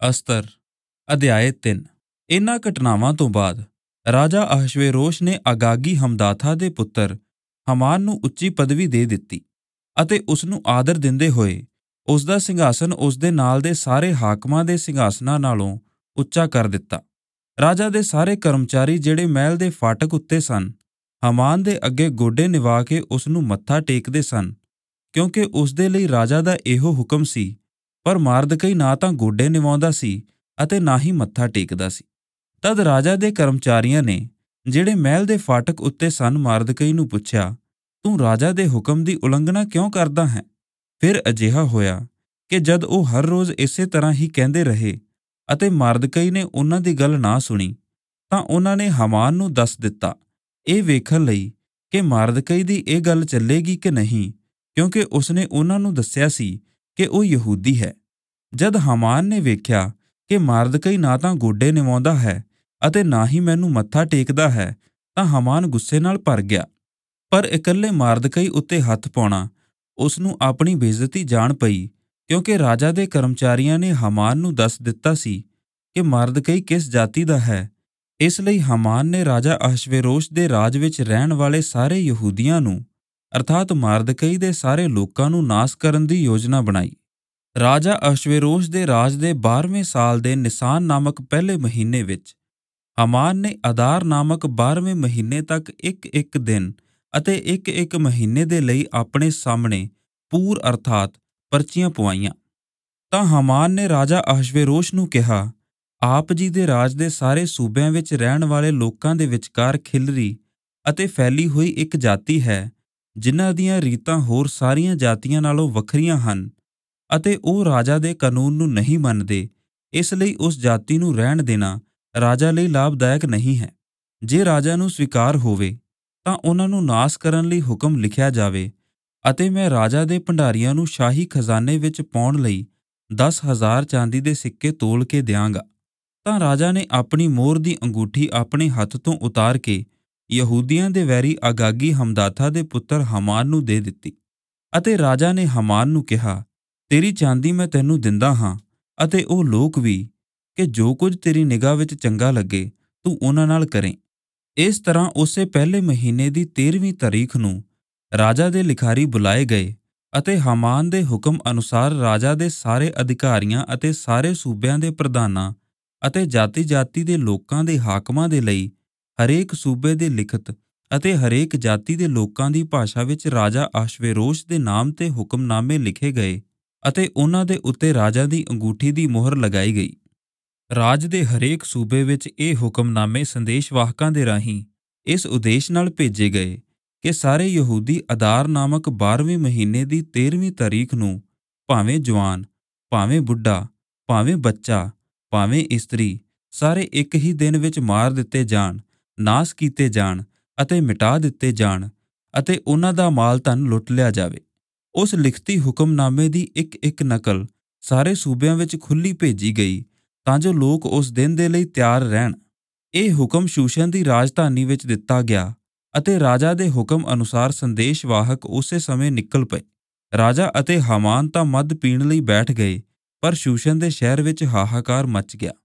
ਅਸਤਰ ਅਧਿਆਇ 3। ਇਨ੍ਹਾਂ ਘਟਨਾਵਾਂ ਤੋਂ ਬਾਅਦ ਰਾਜਾ ਅਹਸ਼ਵੇਰੋਸ਼ ਨੇ ਅਗਾਗੀ ਹਮਦਾਥਾ ਦੇ ਪੁੱਤਰ ਹਮਾਨ ਨੂੰ ਉੱਚੀ ਪਦਵੀ ਦੇ ਦਿੱਤੀ ਅਤੇ ਉਸ ਨੂੰ ਆਦਰ ਦਿੰਦੇ ਹੋਏ ਉਸ ਦਾ ਸਿੰਘਾਸਨ ਉਸ ਦੇ ਨਾਲ ਦੇ ਸਾਰੇ ਹਾਕਮਾਂ ਦੇ ਸਿੰਘਾਸਨਾਂ ਨਾਲੋਂ ਉੱਚਾ ਕਰ ਦਿੱਤਾ। ਰਾਜਾ ਦੇ ਸਾਰੇ ਕਰਮਚਾਰੀ ਜਿਹੜੇ ਮਹਿਲ ਦੇ ਫਾਟਕ ਉੱਤੇ ਸਨ, ਹਮਾਨ ਦੇ ਅੱਗੇ ਗੋਡੇ ਨਿਵਾ ਕੇ ਉਸ ਨੂੰ ਮੱਥਾ ਟੇਕਦੇ ਸਨ, ਕਿਉਂਕਿ ਉਸ ਦੇ ਲਈ ਰਾਜਾ ਦਾ ਇਹੋ ਹੁਕਮ ਸੀ। ਪਰ ਮਾਰਦਕਈ ਨਾ ਤਾਂ ਗੋਡੇ ਨਿਵਾਉਂਦਾ ਸੀ ਅਤੇ ਨਾ ਹੀ ਮੱਥਾ ਟੇਕਦਾ ਸੀ। ਤਦ ਰਾਜਾ ਦੇ ਕਰਮਚਾਰੀਆਂ ਨੇ, ਜਿਹੜੇ ਮਹਿਲ ਦੇ ਫਾਟਕ ਉੱਤੇ ਸਨ, ਮਾਰਦਕਈ ਨੂੰ ਪੁੱਛਿਆ, ਤੂੰ ਰਾਜਾ ਦੇ ਹੁਕਮ ਦੀ ਉਲੰਘਣਾ ਕਿਉਂ ਕਰਦਾ ਹੈ? ਫਿਰ ਅਜਿਹਾ ਹੋਇਆ ਕਿ ਜਦ ਉਹ ਹਰ ਰੋਜ਼ ਇਸੇ ਤਰ੍ਹਾਂ ਹੀ ਕਹਿੰਦੇ ਰਹੇ ਅਤੇ ਮਾਰਦਕਈ ਨੇ ਉਹਨਾਂ ਦੀ ਗੱਲ ਨਾ ਸੁਣੀ, ਤਾਂ ਉਹਨਾਂ ਨੇ ਹਮਾਨ ਨੂੰ ਦੱਸ ਦਿੱਤਾ, ਇਹ ਵੇਖਣ ਲਈ ਕਿ ਮਾਰਦਕਈ ਦੀ ਇਹ ਗੱਲ ਚੱਲੇਗੀ ਕਿ ਨਹੀਂ, ਕਿਉਂਕਿ ਉਸਨੇ ਉਹਨਾਂ ਨੂੰ ਦੱਸਿਆ ਸੀ ਕਿ ਉਹ ਯਹੂਦੀ ਹੈ। ਜਦ ਹਮਾਨ ਨੇ ਵੇਖਿਆ ਕਿ ਮਾਰਦਕਈ ਨਾ ਤਾਂ ਗੋਡੇ ਨਿਵਾਉਂਦਾ ਹੈ ਅਤੇ ਨਾ ਹੀ ਮੈਨੂੰ ਮੱਥਾ ਟੇਕਦਾ ਹੈ, ਤਾਂ ਹਮਾਨ ਗੁੱਸੇ ਨਾਲ ਭਰ ਗਿਆ। ਪਰ ਇਕੱਲੇ ਮਾਰਦਕਈ ਉੱਤੇ ਹੱਥ ਪਾਉਣਾ ਉਸ ਨੂੰ ਆਪਣੀ ਬੇਇੱਜ਼ਤੀ ਜਾਣ ਪਈ, ਕਿਉਂਕਿ ਰਾਜਾ ਦੇ ਕਰਮਚਾਰੀਆਂ ਨੇ ਹਮਾਨ ਨੂੰ ਦੱਸ ਦਿੱਤਾ ਸੀ ਕਿ ਮਾਰਦਕਈ ਕਿਸ ਜਾਤੀ ਦਾ ਹੈ। ਇਸ ਲਈ ਹਮਾਨ ਨੇ ਰਾਜਾ ਅਹਸ਼ਵੇਰੋਸ਼ ਦੇ ਰਾਜ ਵਿੱਚ ਰਹਿਣ ਵਾਲੇ ਸਾਰੇ ਯਹੂਦੀਆਂ ਨੂੰ, ਅਰਥਾਤ ਮਾਰਦਕਈ ਦੇ ਸਾਰੇ ਲੋਕਾਂ ਨੂੰ ਨਾਸ ਕਰਨ ਦੀ ਯੋਜਨਾ ਬਣਾਈ। ਰਾਜਾ ਅਹਸ਼ਵੇਰੋਸ਼ ਦੇ ਰਾਜ ਦੇ 12ਵੇਂ ਸਾਲ ਦੇ ਨਿਸਾਨ ਨਾਮਕ ਪਹਿਲੇ ਮਹੀਨੇ ਵਿੱਚ ਹਮਾਨ ਨੇ ਅਦਾਰ ਨਾਮਕ 12ਵੇਂ ਮਹੀਨੇ ਤੱਕ ਇੱਕ ਦਿਨ ਅਤੇ ਇੱਕ ਮਹੀਨੇ ਦੇ ਲਈ ਆਪਣੇ ਸਾਹਮਣੇ ਪੂਰ ਅਰਥਾਤ ਪਰਚੀਆਂ ਪਵਾਈਆਂ। ਤਾਂ ਹਮਾਨ ਨੇ ਰਾਜਾ ਅਹਸ਼ਵੇਰੋਸ਼ ਨੂੰ ਕਿਹਾ, ਆਪ ਜੀ ਦੇ ਰਾਜ ਦੇ ਸਾਰੇ ਸੂਬਿਆਂ ਵਿੱਚ ਰਹਿਣ ਵਾਲੇ ਲੋਕਾਂ ਦੇ ਵਿਚਕਾਰ ਖਿਲਰੀ ਅਤੇ ਫੈਲੀ ਹੋਈ ਇੱਕ ਜਾਤੀ ਹੈ, ਜਿਨ੍ਹਾਂ ਦੀਆਂ ਰੀਤਾਂ ਹੋਰ ਸਾਰੀਆਂ ਜਾਤੀਆਂ ਨਾਲੋਂ ਵੱਖਰੀਆਂ ਹਨ ਅਤੇ ਉਹ ਰਾਜਾ ਦੇ ਕਾਨੂੰਨ ਨੂੰ ਨਹੀਂ ਮੰਨਦੇ। ਇਸ ਲਈ ਉਸ ਜਾਤੀ ਨੂੰ ਰਹਿਣ ਦੇਣਾ ਰਾਜਾ ਲਈ ਲਾਭਦਾਇਕ ਨਹੀਂ ਹੈ। ਜੇ ਰਾਜਾ ਨੂੰ ਸਵੀਕਾਰ ਹੋਵੇ ਤਾਂ ਉਹਨਾਂ ਨੂੰ ਨਾਸ ਕਰਨ ਲਈ ਹੁਕਮ ਲਿਖਿਆ ਜਾਵੇ ਅਤੇ ਮੈਂ ਰਾਜਾ ਦੇ ਭੰਡਾਰੀਆਂ ਨੂੰ ਸ਼ਾਹੀ ਖਜ਼ਾਨੇ ਵਿੱਚ ਪਾਉਣ ਲਈ 10,000 ਚਾਂਦੀ ਦੇ ਸਿੱਕੇ ਤੋਲ ਕੇ ਦਿਆਂਗਾ। ਤਾਂ ਰਾਜਾ ਨੇ ਆਪਣੀ ਮੋਹਰ ਦੀ ਅੰਗੂਠੀ ਆਪਣੇ ਹੱਥ ਤੋਂ ਉਤਾਰ ਕੇ ਯਹੂਦੀਆਂ ਦੇ ਵੈਰੀ ਅਗਾਗੀ ਹਮਦਾਥਾ ਦੇ ਪੁੱਤਰ ਹਮਾਨ ਨੂੰ ਦੇ ਦਿੱਤੀ ਅਤੇ ਰਾਜਾ ਨੇ ਹਮਾਨ ਨੂੰ ਕਿਹਾ, ਤੇਰੀ ਚਾਂਦੀ ਮੈਂ ਤੈਨੂੰ ਦਿੰਦਾ ਹਾਂ ਅਤੇ ਉਹ ਲੋਕ ਵੀ, ਕਿ ਜੋ ਕੁਝ ਤੇਰੀ ਨਿਗਾਹ ਵਿੱਚ ਚੰਗਾ ਲੱਗੇ ਤੂੰ ਉਹਨਾਂ ਨਾਲ ਕਰੇ। ਇਸ ਤਰ੍ਹਾਂ ਉਸੇ ਪਹਿਲੇ ਮਹੀਨੇ ਦੀ 13ਵੀਂ ਤਾਰੀਖ ਨੂੰ ਰਾਜਾ ਦੇ ਲਿਖਾਰੀ ਬੁਲਾਏ ਗਏ ਅਤੇ ਹਮਾਨ ਦੇ ਹੁਕਮ ਅਨੁਸਾਰ ਰਾਜਾ ਦੇ ਸਾਰੇ ਅਧਿਕਾਰੀਆਂ ਅਤੇ ਸਾਰੇ ਸੂਬਿਆਂ ਦੇ ਪ੍ਰਧਾਨਾਂ ਅਤੇ ਜਾਤੀ ਦੇ ਲੋਕਾਂ ਦੇ ਹਾਕਮਾਂ ਦੇ ਲਈ ਹਰੇਕ ਸੂਬੇ ਦੇ ਲਿਖਤ ਅਤੇ ਹਰੇਕ ਜਾਤੀ ਦੇ ਲੋਕਾਂ ਦੀ ਭਾਸ਼ਾ ਵਿੱਚ ਰਾਜਾ ਅਹਸ਼ਵੇਰੋਸ਼ ਦੇ ਨਾਮ ਤੇ ਹੁਕਮਨਾਮੇ ਲਿਖੇ ਗਏ ਅਤੇ ਉਹਨਾਂ ਦੇ ਉੱਤੇ ਰਾਜਾ ਦੀ ਅੰਗੂਠੀ ਦੀ ਮੋਹਰ ਲਗਾਈ ਗਈ। ਰਾਜ ਦੇ ਹਰੇਕ ਸੂਬੇ ਵਿੱਚ ਇਹ ਹੁਕਮਨਾਮੇ ਸੰਦੇਸ਼ਵਾਹਕਾਂ ਦੇ ਰਾਹੀਂ ਇਸ ਉਦੇਸ਼ ਨਾਲ ਭੇਜੇ ਗਏ ਕਿ ਸਾਰੇ ਯਹੂਦੀ ਅਦਾਰ ਨਾਮਕ 12ਵੇਂ ਮਹੀਨੇ ਦੀ 13ਵੀਂ ਤਾਰੀਖ ਨੂੰ ਭਾਵੇਂ ਜਵਾਨ, ਭਾਵੇਂ ਬੁੱਢਾ, ਭਾਵੇਂ ਬੱਚਾ, ਭਾਵੇਂ ਇਸਤਰੀ, ਸਾਰੇ ਇੱਕ ਹੀ ਦਿਨ ਵਿੱਚ ਮਾਰ ਦਿੱਤੇ ਜਾਣ, ਨਾਸ ਕੀਤੇ ਜਾਣ ਅਤੇ ਮਿਟਾ ਦਿੱਤੇ ਜਾਣ ਅਤੇ ਉਹਨਾਂ ਦਾ ਮਾਲ ਧਨ ਲੁੱਟ ਲਿਆ ਜਾਵੇ। ਉਸ ਲਿਖਤੀ ਹੁਕਮਨਾਮੇ ਦੀ ਇੱਕ ਨਕਲ ਸਾਰੇ ਸੂਬਿਆਂ ਵਿੱਚ ਖੁੱਲ੍ਹੀ ਭੇਜੀ ਗਈ ਤਾਂ ਜੋ ਲੋਕ ਉਸ ਦਿਨ ਦੇ ਲਈ ਤਿਆਰ ਰਹਿਣ। ਇਹ ਹੁਕਮ ਸ਼ੂਸ਼ਨ ਦੀ ਰਾਜਧਾਨੀ ਵਿੱਚ ਦਿੱਤਾ ਗਿਆ ਅਤੇ ਰਾਜਾ ਦੇ ਹੁਕਮ ਅਨੁਸਾਰ ਸੰਦੇਸ਼ਵਾਹਕ ਉਸੇ ਸਮੇਂ ਨਿਕਲ ਪਏ। ਰਾਜਾ ਅਤੇ ਹਮਾਨ ਤਾਂ ਮਦ ਪੀਣ ਲਈ ਬੈਠ ਗਏ, ਪਰ ਸ਼ੂਸ਼ਨ ਦੇ ਸ਼ਹਿਰ ਵਿੱਚ ਹਾਹਾਕਾਰ ਮਚ ਗਿਆ।